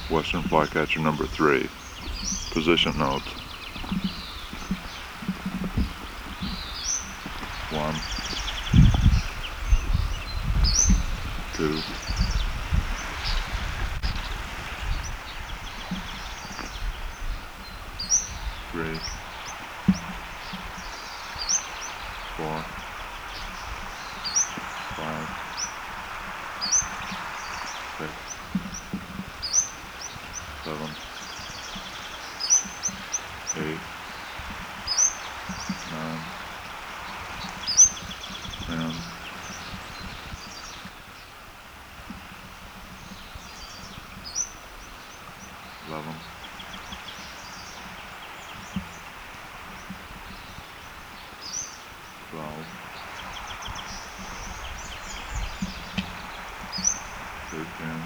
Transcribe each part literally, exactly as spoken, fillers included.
Western Flycatcher number three. Position notes. One, two, three, four, five, six, seven, eight, nine, ten, eleven, twelve, thirteen,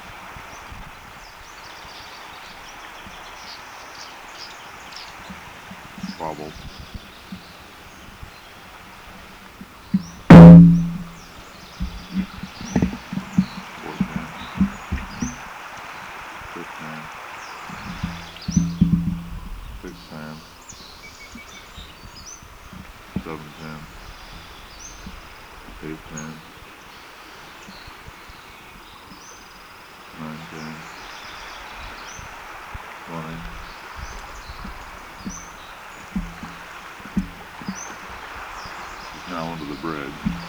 wobble, fourteen, fifteen, sixteen, seventeen, eighteen, nineteen, twenty, now into the bridge.